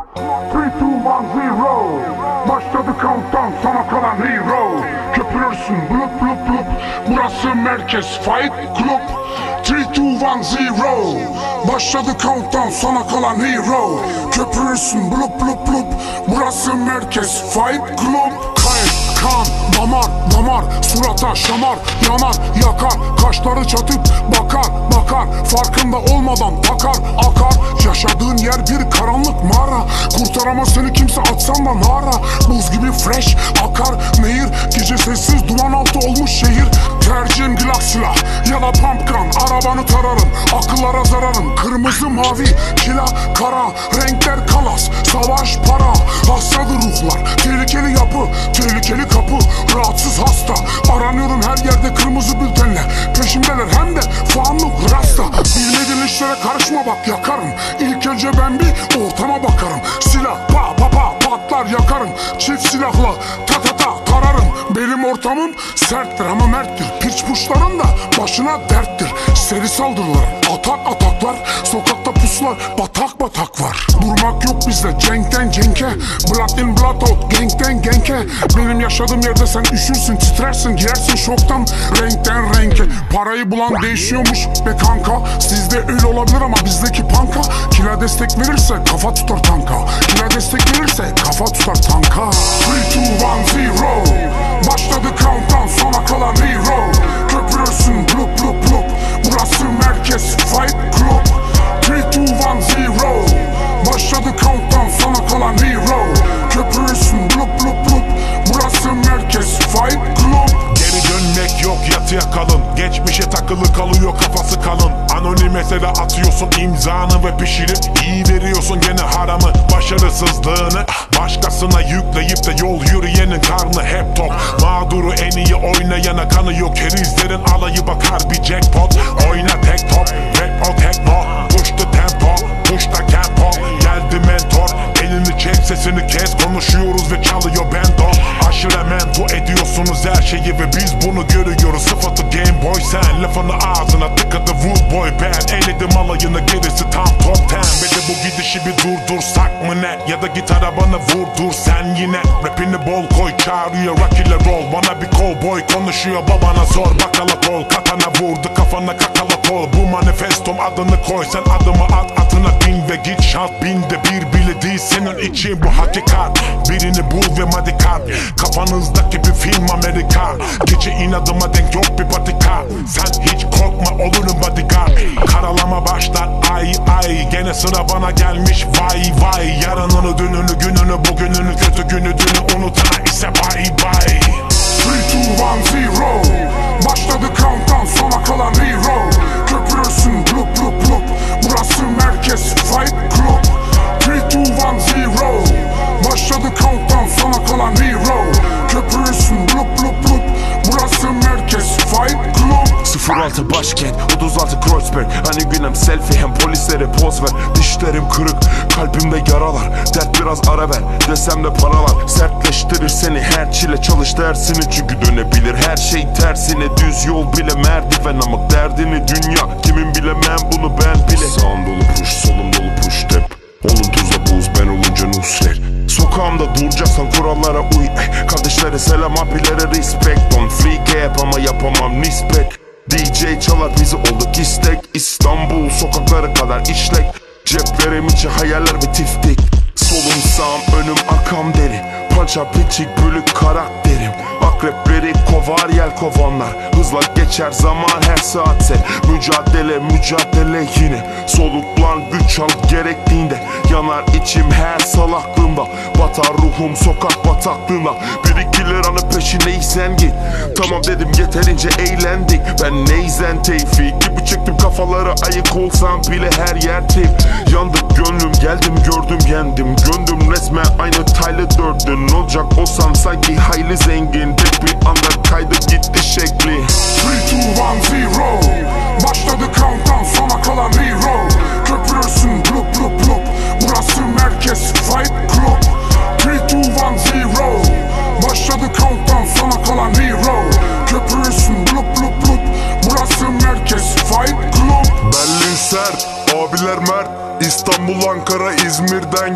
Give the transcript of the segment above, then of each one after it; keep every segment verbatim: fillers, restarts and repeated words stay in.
three, two, one, zero. Başladı countdown, sana kalan hero. Köpürürsün blup blup blup. Burası merkez Fight Club. three, two, one, zero. Başladı countdown, sana kalan hero. Köpürürsün blup blup blup. Burası merkez Fight Club. Kayıp, kan, damar, damar. Surata şamar, yanar, yakar. Kaşları çatıp bakar, bakar. Farkında olmadan takar, akar. Yaşadığın yer bir karanlık mağara. Kurtaramaz seni kimse, atsan da nara. Buz gibi fresh akar nehir. Gece sessiz duman altı olmuş şehir. Tercihim glock silah ya da pump gun. Arabanı tararım, akıllara zararım. Kırmızı mavi, kila kara. Renkler kalas, savaş para. Hastadır ruhlar, tehlikeli yapı. Tehlikeli kapı, rahatsız hasta. Aranıyorum her yerde kırmızı bültenle. Peşimdeler hem de fanlık rasta. Bilmediğin işlere karışma bak yakarım. İlk önce ben bir ortama bakarım. Silah pa pa pa patlar yakarım. Çift silahla ta ta ta tararım. Benim ortamım serttir ama merttir. Piç puşların da başına derttir. Seri saldırılar, atak ataklar. Sokakta puslar, batak batak var. Durmak yok bizde cenkten cenke. Blood in blood out, genkten genke. Benim yaşadığım yerde sen üşürsün, titrersin, girersin şoktan renkten renke. Parayı bulan değişiyormuş be kanka. Sizde öyle olabilir ama bizdeki panka. Kila destek verirse kafa tutar tanka. Kila destek verirse kafa tutar tanka. three, two, one, zero. Başladı countdown, sona kalan hero. Köpürürsün blup blup blup. Burası merkez Fight Club. three, two, one, zero. Başladı countdown, sona kalan hero. Köpürürsün blup blup blup. Burası merkez Fight Club. Geri dönmek yok, yatıya kalın. Geçmişe takılı kalıyor, kafası kalın. Anonim mesele atıyorsun imzanı ve pişirip iyi veriyorsun gene haramı. Başarısızlığını başkasına yükleyip de yol yürüyenin karnı hep tok. Mağduru en iyi oynayana kanı yok. Kerizlerin alayı bakar bir jackpot. Oyna tek top, rap o tekno. Push the tempo, push the tempo. Geldi mentor, elini çek sesini kes. Konuşuyoruz ve çalıyor bendo. Aşırı mento ediyorsunuz her şeyi ve biz bunu görüyoruz. Sıfatı Game Boy sen, lafını ağzına tıkadı Wood Boy band. Eyledim alayını gerisi tam top ten. Ve de bu gidişi bir durdursak mı ne? Ya da git arabanı vurdur sen yine. Rapini bol koy çağırıyor rock ile roll. Bana bir cowboy konuşuyor babana sor. Bakala kol katana vurdu kafana kakala kol. Bu manifestom adını koy sen adımı at. Atına bin ve git şans binde bir bile değil senin için bu hakikat. Birini bul ve madikat. Kafanızdaki bir film Amerika. Gece inadıma denk yok bir patika. Sen hiç korkma olurum bodyguard. Karalama başlar ay ay. Gene sıra bana gelmiş vay vay. Yarınını dününü gününü bugününü kötü günü dünü unutana ise bye bye. three, two, one, zero. Başladı countdown, sona kalan hero. Köpürürsün blup blup blup. Burası merkez Fight Club. three, two, one, zero. Başladı countdown, sona kalan hero. Köpürürsün blup blup blup. Burası merkez Fight Club. sıfır altı başkent, otuz altı Kreuzberg. Hani günem selfie hem polislere poz ver. Dişlerim kırık, kalbimde yaralar. Dert biraz ara ver, desem de paralar sertleştirir seni her çile. Çalış dersini çünkü dönebilir her şey tersine. Düz yol bile merdiven ama derdini dünya. Kimin bilemem bunu ben bile. Sağım dolu push, solum dolu push tep. Olun tuzla buz, ben olunca nusler. Sokağımda duracaksan kurallara uy. Kardeşlere selam, abilere respect. Don't freak yap ama yapamam nispet. D J çalar bizi olduk istek. İstanbul sokakları kadar işlek. Ceplerim içi hayaller ve tiftik. Solum sağım önüm arkam deri. Pança piçik bölük karakterim. Akrepleri kovar yel kovanlar. Hızla geçer zaman her saat sen. Mücadele mücadele yine. Soluklan güç al gerektiğinde. Yanar içim her salaklığımda. Batar ruhum sokak bataklığına. Bir iki liranın peşindeysen git. Tamam dedim yeterince eğlendik. Ben neyzen tevfik gibi çektim kafaları. Ayık olsam bile her yer tip. Yandık gönlüm geldim gördüm yendim. Gönlüm resmen aynı Tyler Durden. Olacak olsam sanki hayli zengin. Tek bir anda kaydı gitti şekli. three, two, one, zero. Başladı countdown, sona kalan hero. Köpürürsün blup blup blup. Burası merkez Fight Club. three, two, one, zero. Başladı countdown, sona kalan hero. Köpürürsün blup blup blup. Burası merkez Fight Club. Berlin sert, abiler mert. İstanbul, Ankara, İzmir'den geldik.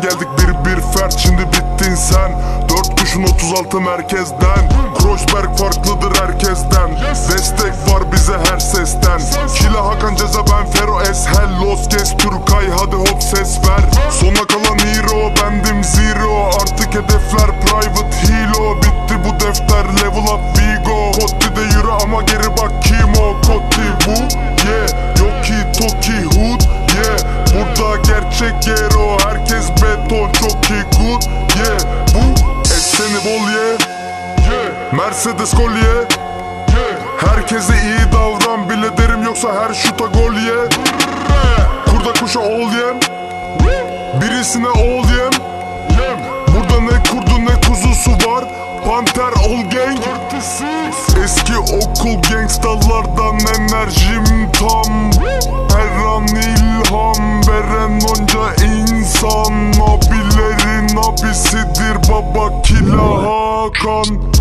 bir bir fert, şimdi bittin sen. Dört kuşun otuz altı merkezden. Kreuzberg farklıdır herkesten. Destek var bize her sesten. Kila Hakan Ceza, ben Fero Eshel. Los Kes Türkay, hadi hop ses ver. Sona kalan hero, bendim zero. Artık hedefler private hilo. Bitti bu defter, level up Vigo. Kotti de yürü ama geri bak kim o? Kotti bu, yeah. Yoki Toki Hood, yeah. Burada gerçek gero. Herkes beton, çok iyi good, yeah. Bu ekseni bol, yeah. Mercedes kolye, yeah. Herkese iyi davran bile derim, yoksa her şuta gol ye, yeah. Kurda kuşa ol yem, birisine ol yem. Burada ne kurdu ne kuzusu var. Panter ol gang. Eski okul gangstalardan enerjim tam. Her an ilham veren onca insan. Abilerin abisidir baba Kila Hakan.